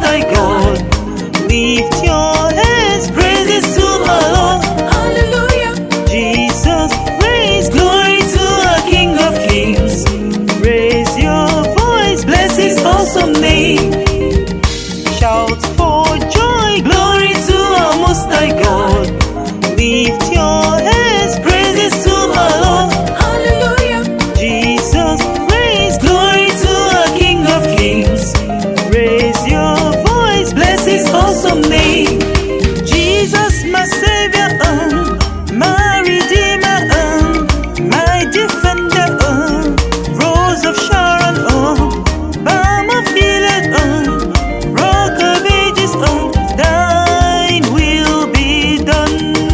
High God. Lift your hands, praises to my Lord. Hallelujah. Jesus, praise, glory to our King of Kings. Raise your voice, bless His awesome name. Shout for joy, glory to our Most High God. Lift your hands, praises to my Lord. Hallelujah. Jesus, praise, glory to our King of Kings. Raise your voice, bless His awesome name. Jesus, my Savior, my Redeemer, my Defender, Rose of Sharon, Balm of Gilead, Rock of Ages, thine will be done.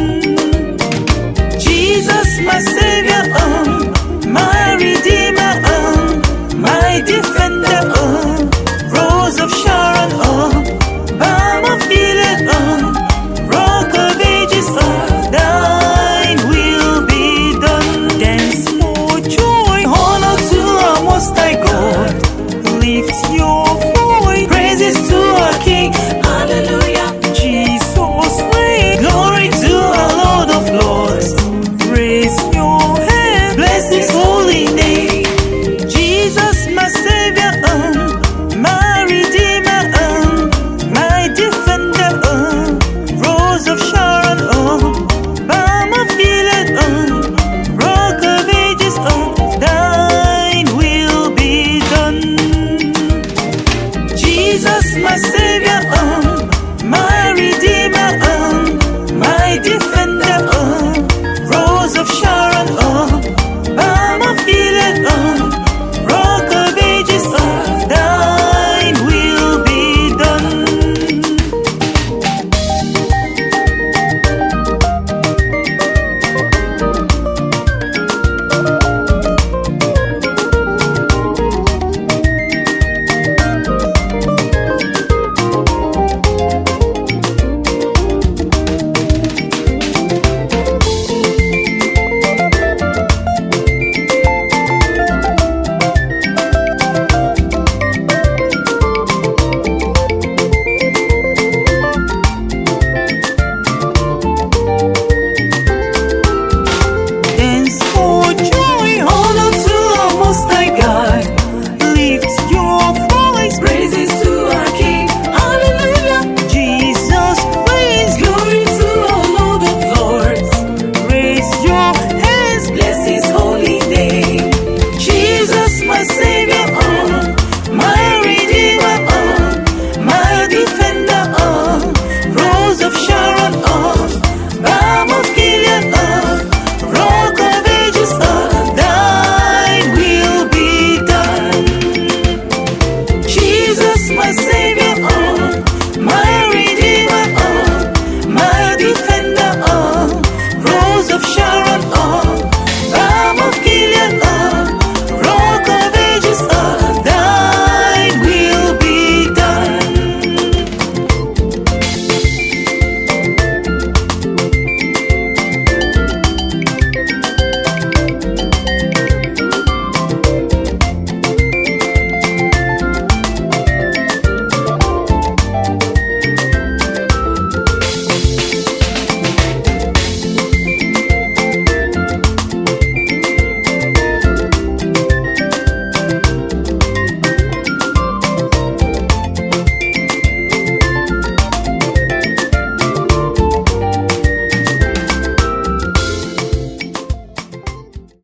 Jesus, my Savior, my Redeemer, my Defender, Rose of Sharon, Balm of Gilead, Rock of Ages, thine will be done. Dance for joy, honor to our Most High God. Lift your voice, praises to our King. Hallelujah. Jesus reign, glory to our Lord of Lords. Raise your hand, bless His holy name. Jesus, my Savior, my Redeemer, my Defender, Rose of Sharon, Balm of Gilead, Rock of Ages, thine will be done. Jesus, my Savior,